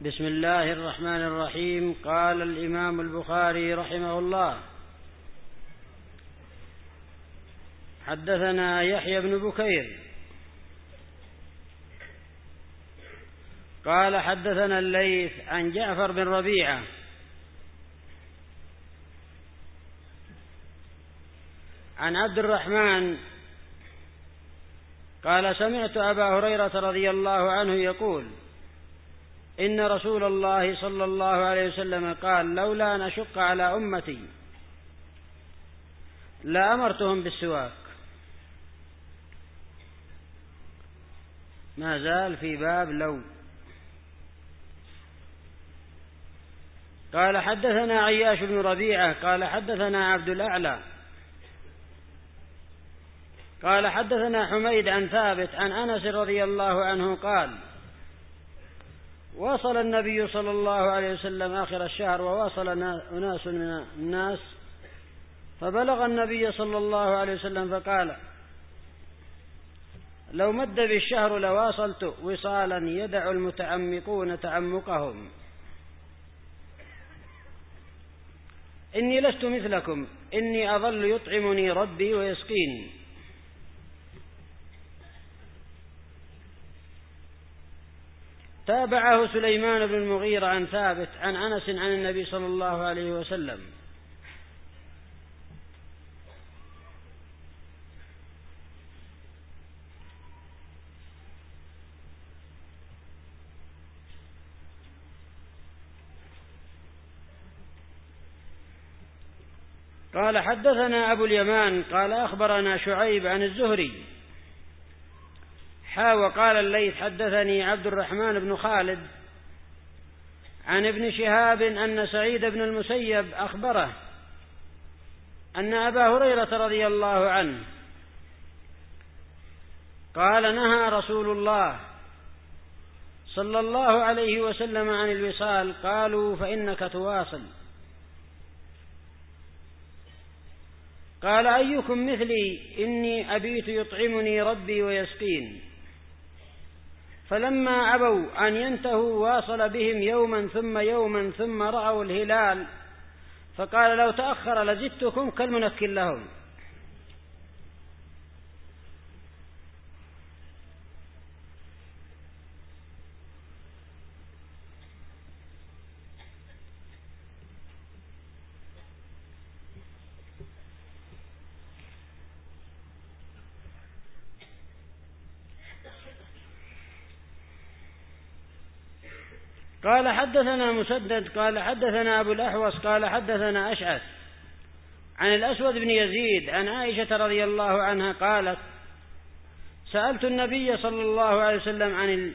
بسم الله الرحمن الرحيم. قال الإمام البخاري رحمه الله: حدثنا يحيى بن بكير قال حدثنا الليث عن جعفر بن ربيعة عن عبد الرحمن قال: سمعت أبا هريرة رضي الله عنه يقول: إن رسول الله صلى الله عليه وسلم قال: لولا أن أشق على أمتي لأمرتهم بالسواك. ما زال في باب لو. قال حدثنا عياش بن ربيعة قال حدثنا عبد الأعلى قال حدثنا حميد عن ثابت عن أنس رضي الله عنه قال: وصل النبي صلى الله عليه وسلم آخر الشهر وواصل أناس من الناس، فبلغ النبي صلى الله عليه وسلم فقال: لو مد بالشهر لواصلت وصالا يدع المتعمقون تعمقهم، إني لست مثلكم، إني أظل يطعمني ربي ويسقيني. تابعه سليمان بن المغيرة عن ثابت عن أنس عن النبي صلى الله عليه وسلم. قال حدثنا أبو اليمان قال أخبرنا شعيب عن الزهري وقال الليث حدثني عبد الرحمن بن خالد عن ابن شهاب أن سعيد بن المسيب أخبره أن أبا هريرة رضي الله عنه قال: نهى رسول الله صلى الله عليه وسلم عن الوصال. قالوا: فإنك تواصل. قال: أيكم مثلي، إني أبيت يطعمني ربي ويسقين. فلما أبوا أن ينتهوا واصل بهم يوما ثم يوما ثم رأوا الهلال، فقال: لو تأخر لزدتكم كالمنكل لهم. قال حدثنا مسدد قال حدثنا أبو الأحوص قال حدثنا أشعث عن الأسود بن يزيد عن عائشة رضي الله عنها قالت: سألت النبي صلى الله عليه وسلم عن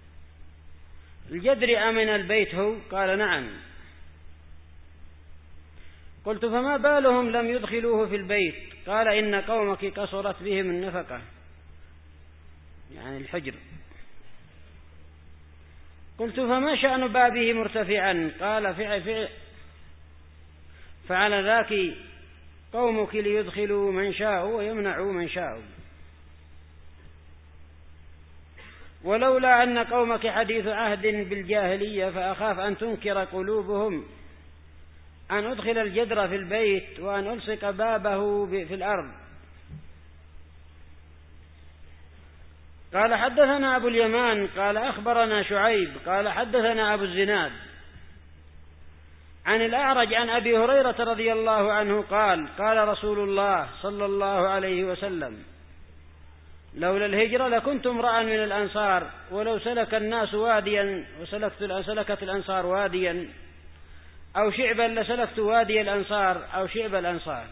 الجدر أمن البيت هو؟ قال: نعم. قلت: فما بالهم لم يدخلوه في البيت؟ قال: إن قومك قصرت بهم النفقة، يعني الحجر. قلت: فما شأن بابه مرتفعا؟ قال: فعلى ذاك قومك ليدخلوا من شاءوا ويمنعوا من شاءوا، ولولا أن قومك حديث عهد بالجاهلية فأخاف أن تنكر قلوبهم أن أدخل الجدر في البيت وأن ألصق بابه في الأرض. قال حدثنا أبو اليمان قال أخبرنا شعيب قال حدثنا أبو الزناد عن الأعرج عن أبي هريرة رضي الله عنه قال: قال رسول الله صلى الله عليه وسلم: لولا الهجرة لكنت امرأ من الأنصار، ولو سلك الناس واديا وسلكت الأنصار واديا أو شعبا لسلكت وادي الأنصار أو شعب الأنصار.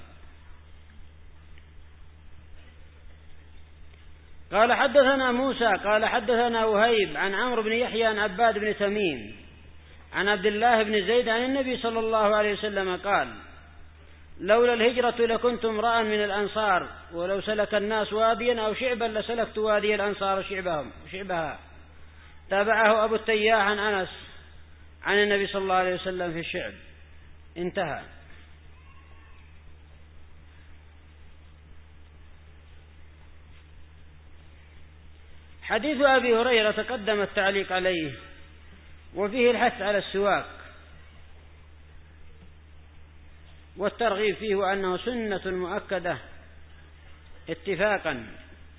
قال حدثنا موسى قال حدثنا وهيب عن عمرو بن يحيى عن عباد بن تميم عن عبد الله بن زيد عن النبي صلى الله عليه وسلم قال: لولا الهجرة لكنت امرأ من الأنصار، ولو سلك الناس واديا أو شعبا لسلكت وادي الأنصار شعبها. تابعه أبو التياح عن أنس عن النبي صلى الله عليه وسلم في الشعب. انتهى. حديث أبي هريرة تقدم التعليق عليه، وفيه الحث على السواك والترغيب فيه وأنه سنة مؤكدة اتفاقا،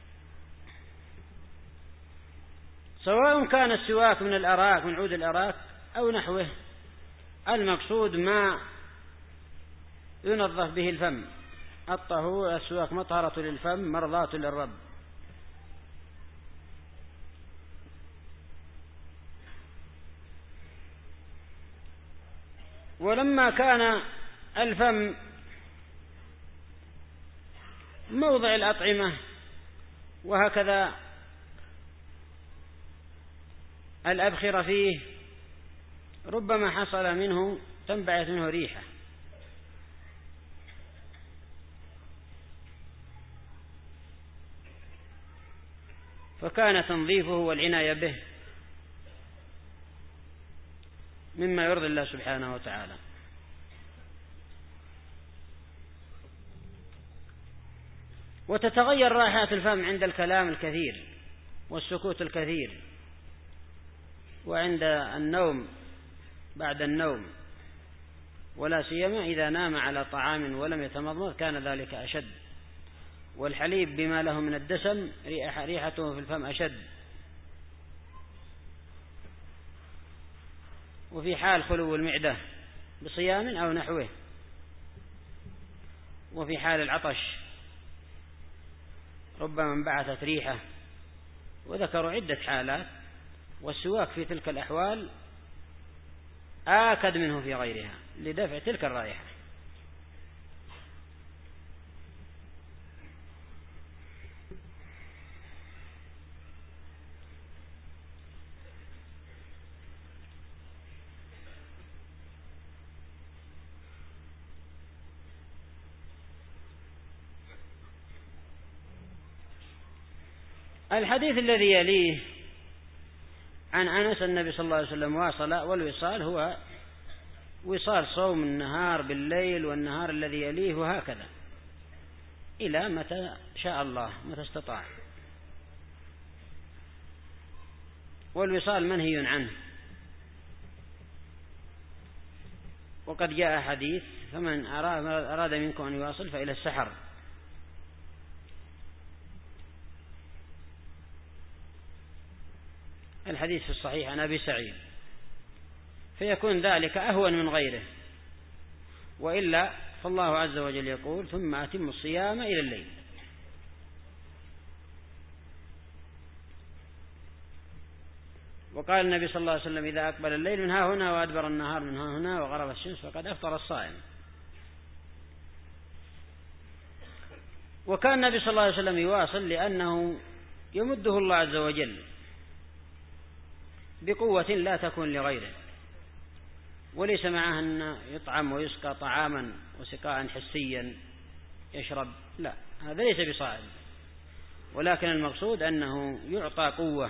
سواء كان السواك من الأراك من عود الأراك أو نحوه، المقصود ما ينظف به الفم. الطهور السواك مطهرة للفم مرضاة للرب. ولما كان الفم موضع الأطعمة وهكذا الأبخرة فيه ربما حصل منه تنبعث منه ريحة، فكان تنظيفه والعناية به مما يرضي الله سبحانه وتعالى. وتتغير رائحة الفم عند الكلام الكثير والسكوت الكثير، وعند النوم بعد النوم، ولا سيما إذا نام على طعام ولم يتمضمض كان ذلك أشد. والحليب بما له من الدسم ريحته في الفم أشد. وفي حال خلو المعدة بصيام أو نحوه، وفي حال العطش ربما انبعثت ريحة، وذكروا عدة حالات، والسواك في تلك الأحوال آكد منه في غيرها لدفع تلك الرائحة. الحديث الذي يليه عن أنس النبي صلى الله عليه وسلم واصل، والوصال هو وصال صوم النهار بالليل والنهار الذي يليه، وهكذا إلى متى شاء الله متى استطاع. والوصال منهي عنه، وقد جاء حديث فمن أراد منكم أن يواصل فإلى السحر. الحديث في الصحيح عن أبي سعيد، فيكون ذلك أهون من غيره، وإلا فالله عز وجل يقول ثم أتم الصيام إلى الليل. وقال النبي صلى الله عليه وسلم إذا أقبل الليل من ها هنا وأدبر النهار من ها هنا وغرب الشمس فقد أفطر الصائم. وكان النبي صلى الله عليه وسلم يواصل لأنه يمده الله عز وجل بقوة لا تكون لغيره، وليس معه أن يطعم ويسقى طعاما وسقاء حسيا يشرب، لا، هذا ليس بصائم، ولكن المقصود أنه يعطى قوة.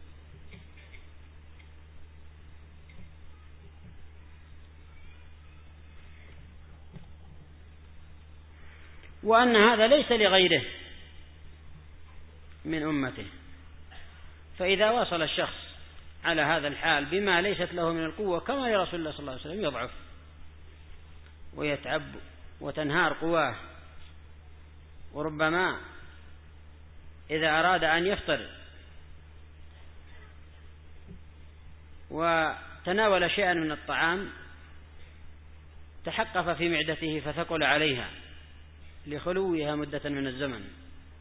وأن هذا ليس لغيره من أمته، فإذا وصل الشخص على هذا الحال بما ليست له من القوة كما لرسول الله صلى الله عليه وسلم يضعف ويتعب وتنهار قواه، وربما إذا أراد أن يفطر وتناول شيئا من الطعام تحقف في معدته فثقل عليها لخلوها مدة من الزمن.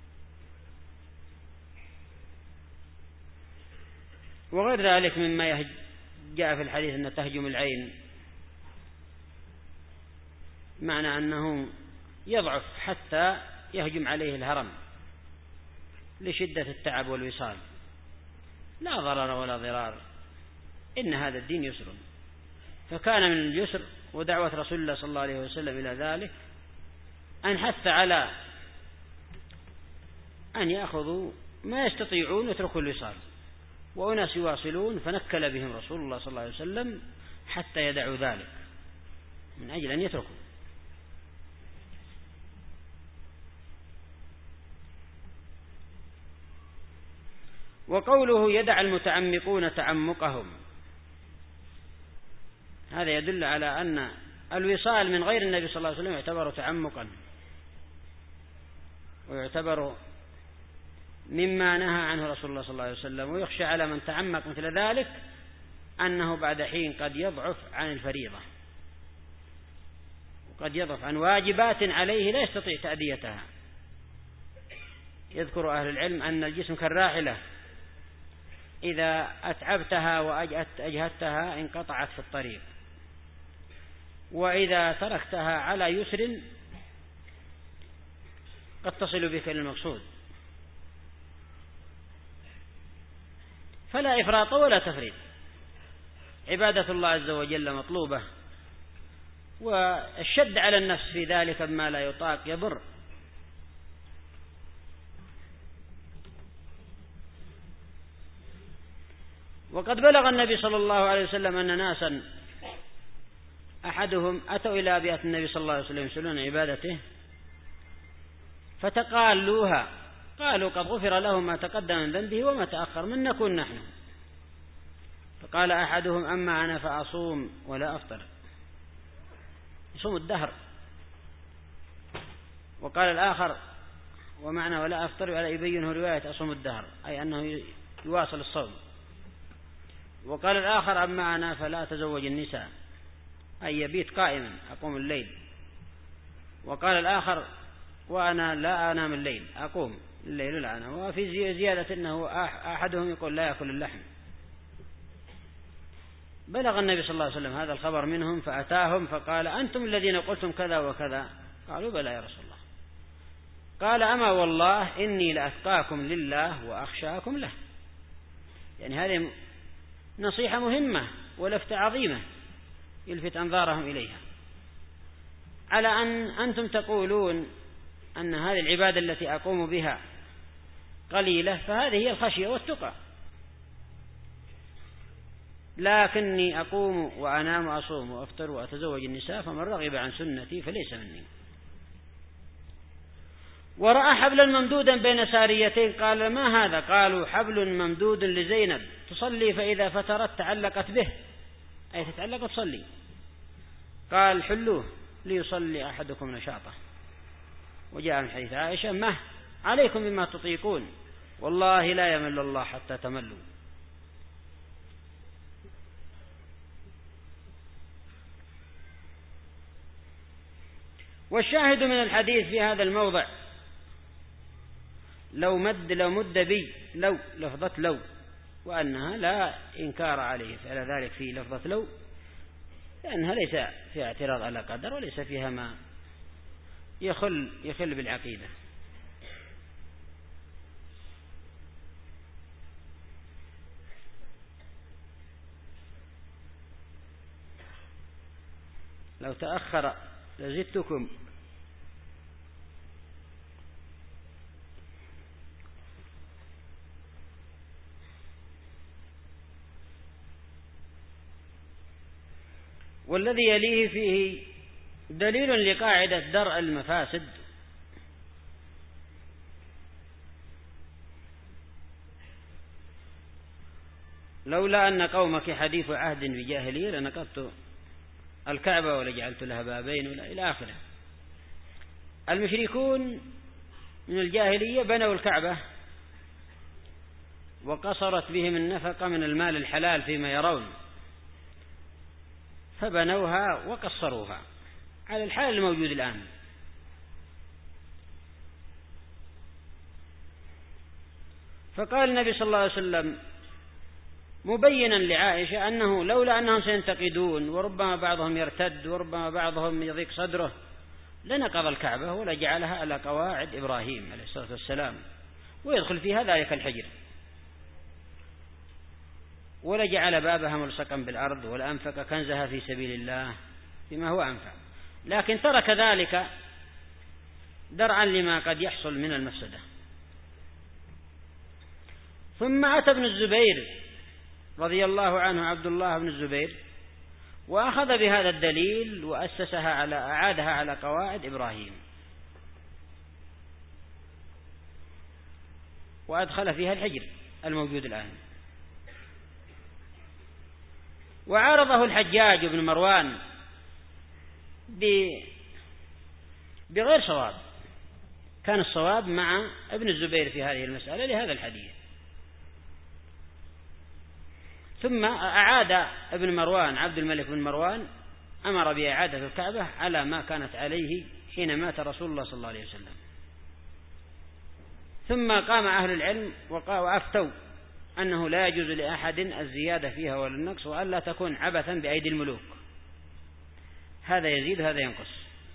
وغير ذلك مما جاء في الحديث أن تهجم العين، معنى أنه يضعف حتى يهجم عليه الهرم لشدة التعب والوصال. لا ضرر ولا ضرار، إن هذا الدين يسر. فكان من اليسر ودعوة رسول الله صلى الله عليه وسلم إلى ذلك أن حث على أن يأخذوا ما يستطيعون ويتركوا الوصال، وأناس يواصلون فنكل بهم رسول الله صلى الله عليه وسلم حتى يدعوا ذلك من أجل أن يتركوا. وقوله يدع المتعمقون تعمقهم، هذا يدل على أن الوصال من غير النبي صلى الله عليه وسلم يعتبر تعمقا، ويعتبر مما نهى عنه رسول الله صلى الله عليه وسلم، ويخشى على من تعمق مثل ذلك أنه بعد حين قد يضعف عن الفريضة، وقد يضعف عن واجبات عليه لا يستطيع تأديتها. يذكر أهل العلم أن الجسم كالراحلة، إذا أتعبتها وأجهدتها انقطعت في الطريق، وإذا تركتها على يسر قد تصل بك إلى المقصود. فلا إفراط ولا تفريط، عبادة الله عز وجل مطلوبة، والشد على النفس في ذلك بما لا يطاق يضر. وقد بلغ النبي صلى الله عليه وسلم أن ناسا أحدهم أتوا إلى أبيات النبي صلى الله عليه وسلم يسألون عبادته فتقالوها، قالوا قد غفر له ما تقدم من ذنبه وما تأخر، من نكون نحن؟ فقال أحدهم أما أنا فأصوم ولا أفطر، يصوم الدهر. وقال الآخر ومعنى ولا أفطر ولا يبينه رواية أصوم الدهر، أي أنه يواصل الصوم. وقال الآخر أما أنا فلا أتزوج النساء، أي يبيت قائما أقوم الليل. وقال الآخر وأنا لا أنام الليل، أقوم الليل لا أنام. وفي زيادة أنه أحدهم يقول لا يأكل اللحم. بلغ النبي صلى الله عليه وسلم هذا الخبر منهم فأتاهم فقال أنتم الذين قلتم كذا وكذا؟ قالوا بلى يا رسول الله. قال أما والله إني لأتقاكم لله وأخشاكم له. يعني هذه نصيحة مهمة ولفتة عظيمة يلفت أنظارهم إليها، على أن أنتم تقولون أن هذه العبادة التي أقوم بها قليلة، فهذه هي الخشية والتقى، لكني أقوم وأنام وأصوم وأفطر وأتزوج النساء، فمن رغب عن سنتي فليس مني. ورأى حبلا ممدودا بين ساريتين، قال ما هذا؟ قالوا حبل ممدود لزينب تصلي فإذا فترت تعلقت به، أي تتعلق تصلي. قال حلوه ليصلي أحدكم نشاطه. وجاء من حديث عائشة ما عليكم بما تطيقون والله لا يمل الله حتى تملوا. والشاهد من الحديث في هذا الموضع لو مد بي لو لفظة لو، وأنها لا إنكار عليه على ذلك في لفظة لو، لأنها ليس فيها اعتراض على قدر وليس فيها ما يخل بالعقيدة. لو تأخر لزدتكم. والذي يليه فيه دليل لقاعدة درء المفاسد، لولا أن قومك حديث عهد بجاهلية لنقضت الكعبة ولجعلت لها بابين إلى آخره. المشركون من الجاهلية بنوا الكعبة وقصرت بهم النفقة من المال الحلال فيما يرون، فبنوها وقصروها على الحال الموجود الآن. فقال النبي صلى الله عليه وسلم مبينا لعائشة أنه لولا أنهم سينتقدون وربما بعضهم يرتد وربما بعضهم يضيق صدره لنقض الكعبة ولجعلها على قواعد إبراهيم عليه الصلاة والسلام، ويدخل فيها ذلك الحجر، ولجعل بابها ملصقا بالأرض ولأنفق كنزها في سبيل الله بما هو أنفع، لكن ترك ذلك درعا لما قد يحصل من المفسدة. ثم أتى ابن الزبير رضي الله عنه عبد الله بن الزبير وأخذ بهذا الدليل وأسسها أعادها على قواعد إبراهيم، وأدخل فيها الحجر الموجود الآن. وعارضه الحجاج بن مروان بغير صواب، كان الصواب مع ابن الزبير في هذه المسألة لهذا الحديث. ثم أعاد ابن مروان عبد الملك بن مروان أمر بإعادة الكعبة على ما كانت عليه حين مات رسول الله صلى الله عليه وسلم. ثم قام أهل العلم وأفتوا أنه لا يجوز لأحد الزيادة فيها ولا النقص، وألا تكون عبثا بأيدي الملوك، هذا يزيد هذا ينقص،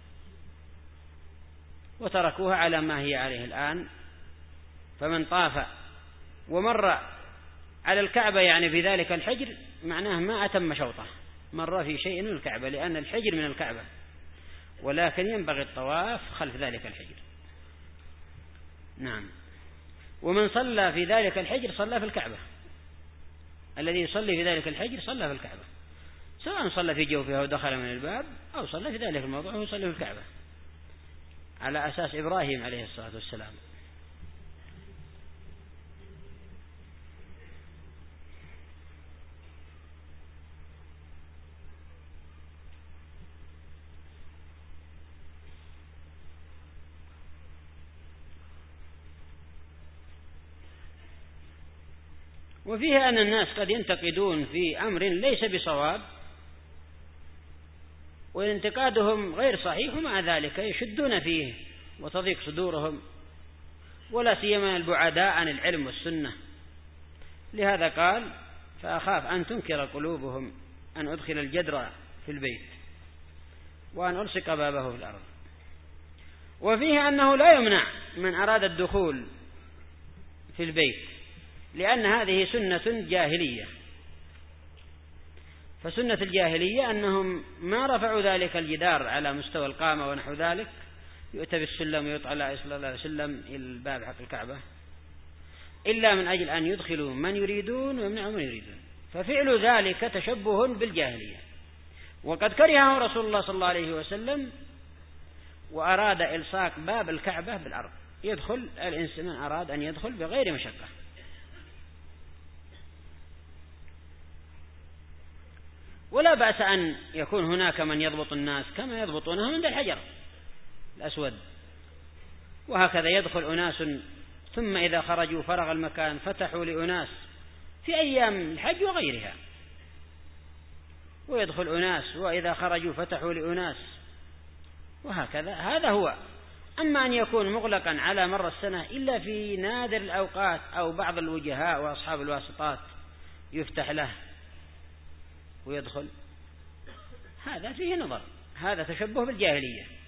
وتركوها على ما هي عليه الآن. فمن طاف ومر على الكعبة يعني في ذلك الحجر معناه ما أتم شوطه، مر في شيء من الكعبة، لأن الحجر من الكعبة، ولكن ينبغي الطواف خلف ذلك الحجر. نعم. ومن صلى في ذلك الحجر صلى في الكعبة، الذي يصلي في ذلك الحجر صلى في الكعبة، سواء صلى في جوفها ودخل من الباب أو صلى في ذلك الموضوع ويصلي في الكعبة، على أساس إبراهيم عليه الصلاة والسلام. وفيه أن الناس قد ينتقدون في أمر ليس بصواب، وانتقادهم غير صحيح، ومع ذلك يشدون فيه وتضيق صدورهم، ولا سيما البعداء عن العلم والسنة. لهذا قال: فأخاف أن تنكر قلوبهم أن أدخل الجدر في البيت وأن ألصق بابه في الأرض. وفيه أنه لا يمنع من أراد الدخول في البيت، لأن هذه سنة جاهلية. فسنة الجاهلية أنهم ما رفعوا ذلك الجدار على مستوى القامة ونحو ذلك، يؤتى بالسلم ويطلع صلى الله عليه وسلم إلى الباب حق الكعبة، إلا من أجل أن يدخلوا من يريدون ويمنعوا من يريدون. ففعل ذلك تشبه بالجاهلية، وقد كرهه رسول الله صلى الله عليه وسلم، وأراد إلصاق باب الكعبة بالأرض، يدخل الإنسان من أراد أن يدخل بغير مشقة. ولا بأس أن يكون هناك من يضبط الناس كما يضبطونهم عند الحجر الأسود، وهكذا يدخل أناس، ثم إذا خرجوا فرغ المكان فتحوا لأناس في أيام الحج وغيرها، ويدخل أناس وإذا خرجوا فتحوا لأناس، وهكذا. هذا هو. أما أن يكون مغلقا على مر السنة إلا في نادر الأوقات أو بعض الوجهاء وأصحاب الواسطات يفتح له ويدخل، هذا فيه نظر، هذا تشبه بالجاهلية.